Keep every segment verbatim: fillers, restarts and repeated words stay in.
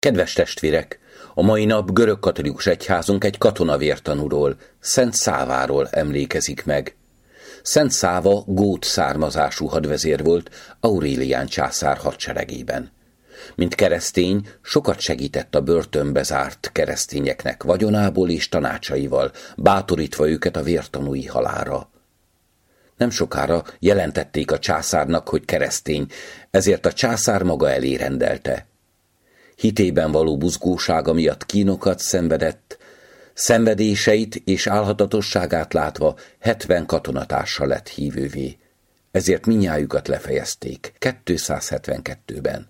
Kedves testvérek, a mai nap görögkatolikus egyházunk egy katonavértanúról, Szent Száváról emlékezik meg. Szent Száva gót származású hadvezér volt Aurelián császár hadseregében. Mint keresztény, sokat segített a börtönbe zárt keresztényeknek vagyonából és tanácsaival, bátorítva őket a vértanúi halálra. Nem sokára jelentették a császárnak, hogy keresztény, ezért a császár maga elé rendelte. Hitében való buzgósága miatt kínokat szenvedett, szenvedéseit és álhatatosságát látva hetven katonatársa lett hívővé. Ezért mindnyájukat lefejezték kétszázhetvenkettőben.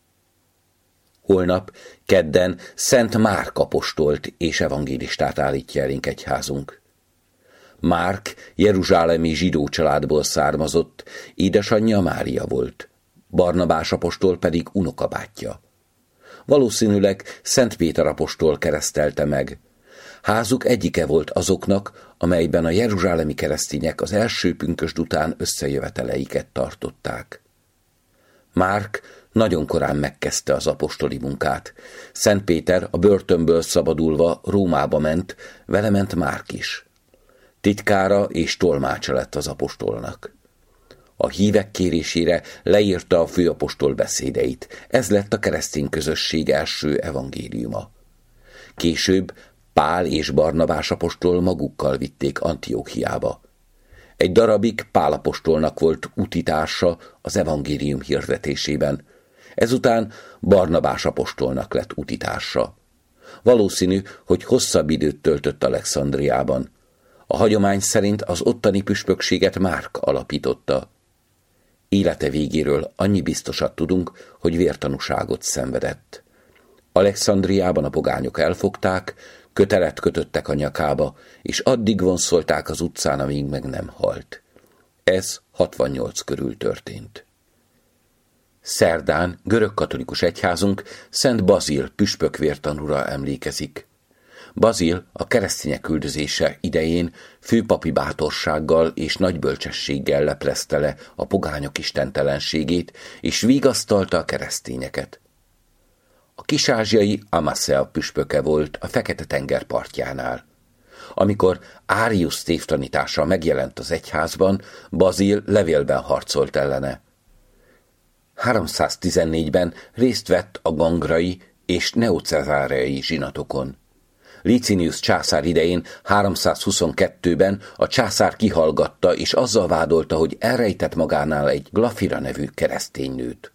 Holnap, kedden Szent Márk apostolt és evangélistát állítja elénk egyházunk. Márk jeruzsálemi zsidó családból származott, édesanyja Mária volt, Barnabás apostol pedig unokabátyja. Valószínűleg Szent Péter apostol keresztelte meg. Házuk egyike volt azoknak, amelyben a jeruzsálemi keresztények az első pünkösd után összejöveteleiket tartották. Márk nagyon korán megkezdte az apostoli munkát. Szent Péter a börtönből szabadulva Rómába ment, vele ment Márk is. Titkára és tolmácsa lett az apostolnak. A hívek kérésére leírta a főapostol beszédeit. Ez lett a keresztény közösség első evangéliuma. Később Pál és Barnabás apostol magukkal vitték Antiochiába. Egy darabig Pál apostolnak volt utitársa az evangélium hirdetésében. Ezután Barnabás apostolnak lett utitársa. Valószínű, hogy hosszabb időt töltött Alexandriában. A hagyomány szerint az ottani püspökséget Márk alapította. Élete végéről annyi biztosat tudunk, hogy vértanúságot szenvedett. Alexandriában a pogányok elfogták, kötelet kötöttek a nyakába, és addig vonszolták az utcán, amíg meg nem halt. Ez hatvannyolc körül történt. Szerdán görögkatolikus egyházunk Szent Bazil püspök vértanúra emlékezik. Bazil a keresztények üldözése idején főpapi bátorsággal és nagy bölcsességgel leplezte le a pogányok istentelenségét, és vigasztalta a keresztényeket. A kisázsiai Amasea püspöke volt a Fekete-tenger partjánál. Amikor Árius tévtanítása megjelent az egyházban, Bazil levélben harcolt ellene. háromszáztizennégyben részt vett a gangrai és neocezáreai zsinatokon. Licinius császár idején háromszázhuszonkettőben a császár kihallgatta és azzal vádolta, hogy elrejtett magánál egy Glafira nevű keresztény nőt.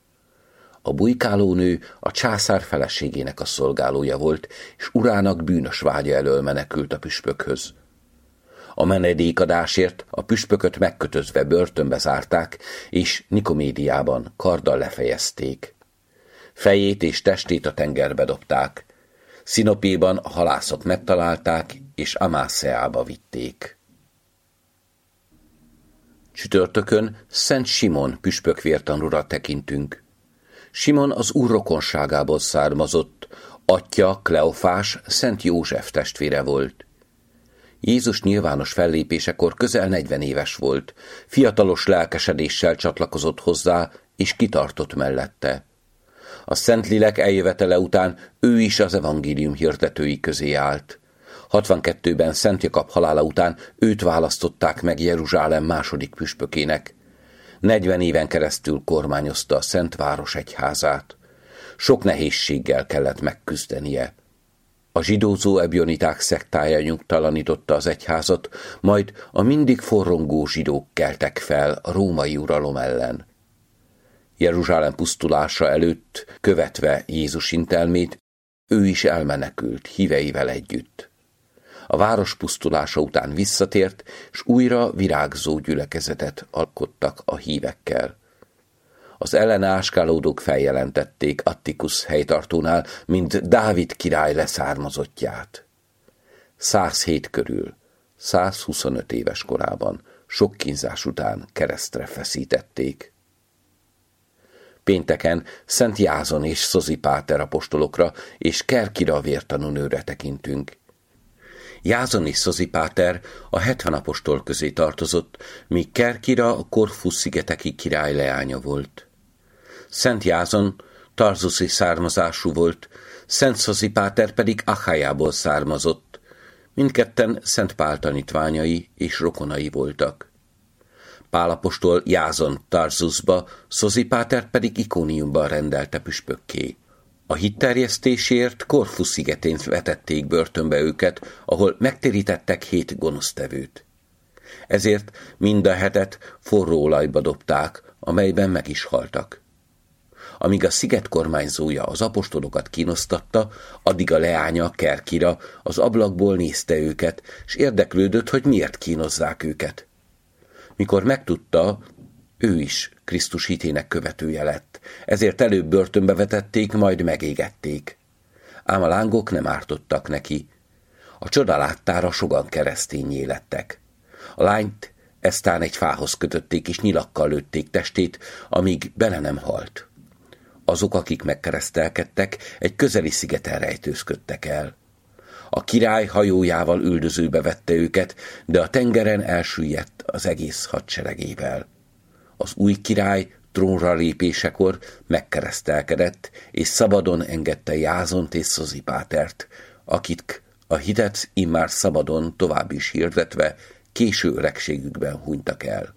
A bujkáló nő a császár feleségének a szolgálója volt, és urának bűnös vágya elől menekült a püspökhöz. A menedékadásért a püspököt megkötözve börtönbe zárták, és Nikomédiában karddal lefejezték. Fejét és testét a tengerbe dobták. Szinopéban a halászok megtalálták, és Amáceába vitték. Csütörtökön Szent Simon püspök vértanúra tekintünk. Simon az úr rokonságából származott, atyja Kleofás Szent József testvére volt. Jézus nyilvános fellépésekor közel negyven éves volt, fiatalos lelkesedéssel csatlakozott hozzá, és kitartott mellette. A Szentlélek eljövetele után ő is az evangélium hirdetői közé állt. hatvankettőben Szent Jakab halála után őt választották meg Jeruzsálem második püspökének. negyven éven keresztül kormányozta a Szent Város egyházát. Sok nehézséggel kellett megküzdenie. A zsidózó ebioniták szektája nyugtalanította az egyházat, majd a mindig forrongó zsidók keltek fel a római uralom ellen. Jeruzsálem pusztulása előtt, követve Jézus intelmét, ő is elmenekült híveivel együtt. A város pusztulása után visszatért, s újra virágzó gyülekezetet alkottak a hívekkel. Az ellene áskálódók feljelentették Attikus helytartónál, mint Dávid király leszármazottját. százhét körül, százhuszonöt éves korában, sok kínzás után keresztre feszítették. Pénteken Szent Jázon és Szozipáter apostolokra és Kerkira vértanúnőre tekintünk. Jázon és Szozipáter a hetven apostol közé tartozott, míg Kerkira a Korfusz szigeteki király leánya volt. Szent Jázon tarzuszi származású volt, Szent Szosipáter pedig Achájából származott, mindketten Szent Pál tanítványai és rokonai voltak. Pál apostol Jázon Tarzusba, Szosipáter pedig Ikóniumban rendelte püspökké. A hitterjesztésért Korfu szigetén vetették börtönbe őket, ahol megtérítettek hét gonosztevőt. Ezért mind a hetet forró olajba dobták, amelyben meg is haltak. Amíg a sziget kormányzója az apostolokat kínosztatta, addig a leánya, Kerkira, az ablakból nézte őket, s érdeklődött, hogy miért kínozzák őket. Mikor megtudta, ő is Krisztus hitének követője lett, ezért előbb börtönbe vetették, majd megégették. Ám a lángok nem ártottak neki. A csoda láttára sokan kereszténnyé lettek. A lányt eztán egy fához kötötték, és nyilakkal lőtték testét, amíg bele nem halt. Azok, akik megkeresztelkedtek, egy közeli szigeten rejtőzködtek el. A király hajójával üldözőbe vette őket, de a tengeren elsüllyedt az egész hadseregével. Az új király trónra lépésekor megkeresztelkedett, és szabadon engedte Jázont és Szosipátert, akik a hitet immár szabadon tovább is hirdetve késő öregségükben hunytak el.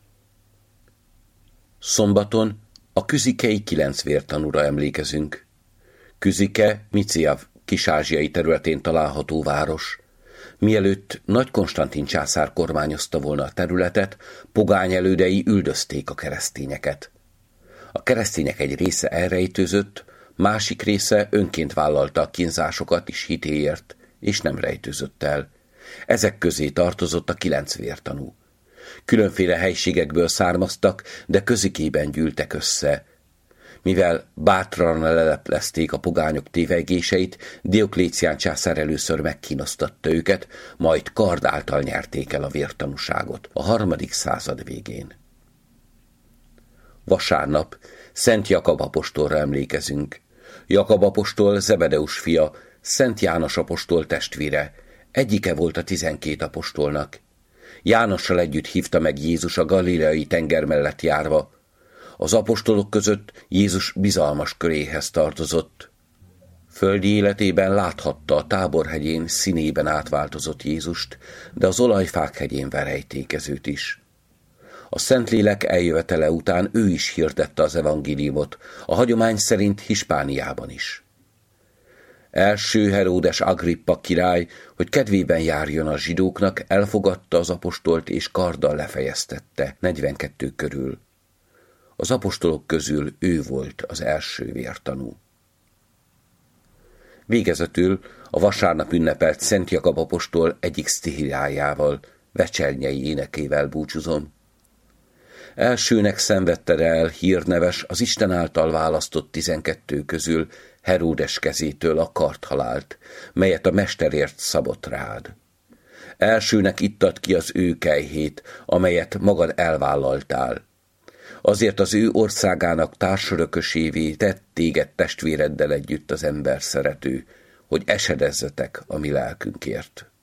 Szombaton a küzikei kilenc vértanúra emlékezünk. Küzike Miciav kis-ázsiai területén található város. Mielőtt Nagy Konstantin császár kormányozta volna a területet, pogány elődei üldözték a keresztényeket. A keresztények egy része elrejtőzött, másik része önként vállalta a kínzásokat is hitéért, és nem rejtőzött el. Ezek közé tartozott a kilenc vértanú. Különféle helységekből származtak, de közikében gyűltek össze. Mivel bátran leleplezték a pogányok tévegéseit, Dioklécián császár először megkínosztatta őket, majd kard által nyerték el a vértanúságot a harmadik század végén. Vasárnap Szent Jakab apostolra emlékezünk. Jakab apostol Zebedeus fia, Szent János apostol testvére, egyike volt a tizenkét apostolnak. Jánossal együtt hívta meg Jézus a galileai tenger mellett járva. Az apostolok között Jézus bizalmas köréhez tartozott. Földi életében láthatta a Táborhegyén színében átváltozott Jézust, de az Olajfák hegyén verejtékezőt is. A Szentlélek eljövetele után ő is hirdette az evangéliumot, a hagyomány szerint Hispániában is. Első Heródes Agrippa király, hogy kedvében járjon a zsidóknak, elfogadta az apostolt és karddal lefejeztette negyvenkettő körül. Az apostolok közül ő volt az első vértanú. Végezetül a vasárnap ünnepelt Szent Jakab apostol egyik sztihiájával, vecsernyei énekével búcsúzom. Elsőnek szenvedte el hírneves, az Isten által választott tizenkettő közül Heródes kezétől a kardhalált, melyet a mesterért szabott rád. Elsőnek ittad ki az ő kejhét, amelyet magad elvállaltál. Azért az ő országának társörökösévé tett téged testvéreddel együtt az ember szerető, hogy esedezzetek a mi lelkünkért.